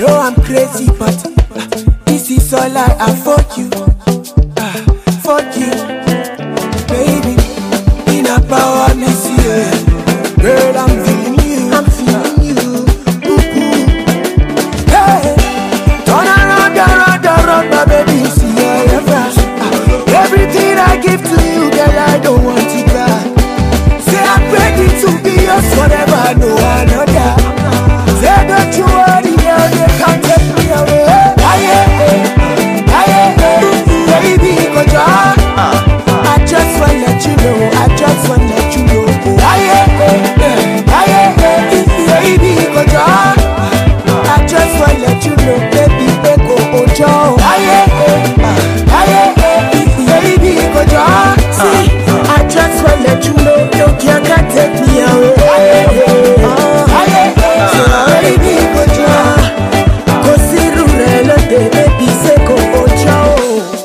know I'm crazy, but this is all I afford you. Fuck you, baby. In a power, miss you. Girl, I'm feeling you. I'm feeling you. Ooh. Hey, turn around, my baby. See your fast. Everything I give to you, girl, I don't want it back. Say I'm ready to be yours forever, no another. Say don't you worry, girl, they can't take me away. Baby, go down. I just wanna let you know, I just wanna let you know. Baby, go down. I just wanna let you know, baby, go ojo. Baby, go down. See, I just wanna let you know, no girl can take me away. So baby, go down. Go see Rurelo, baby, say go ojo.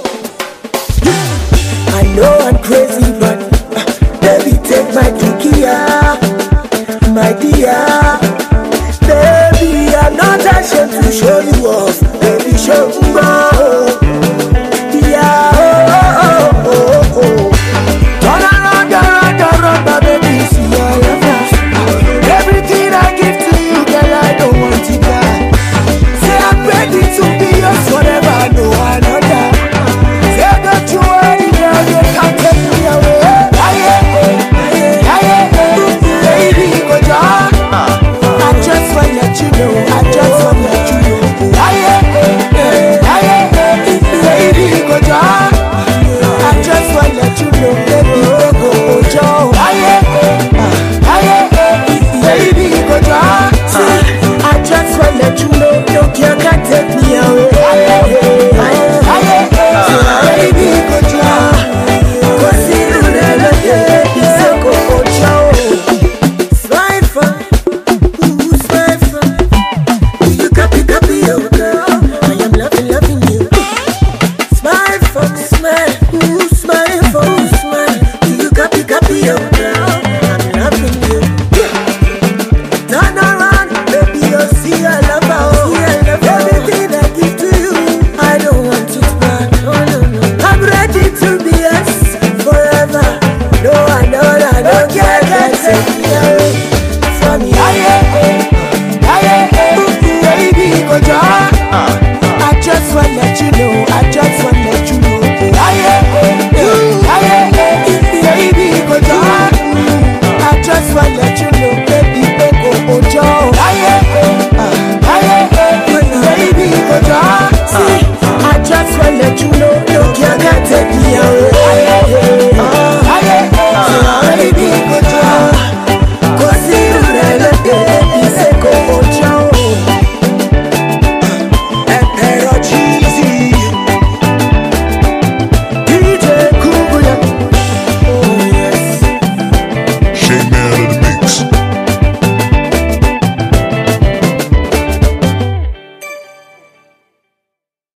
I know I'm crazy, but baby, take my kikia, my dear. Baby, I'm not ashamed to show you off. Baby, show me more. Yeah, oh. Turn around, my baby, see your fast. Everything I give to you, girl, I don't want it back. Say I'm ready to be yours forever, no another. Say don't you worry, girl, you can't take me away. Baby, go down. I just wanna let you know, I just wanna let you know. Baby, go down. I just wanna let you know, baby, go ojo. Baby, go down. See, I just wanna let you know.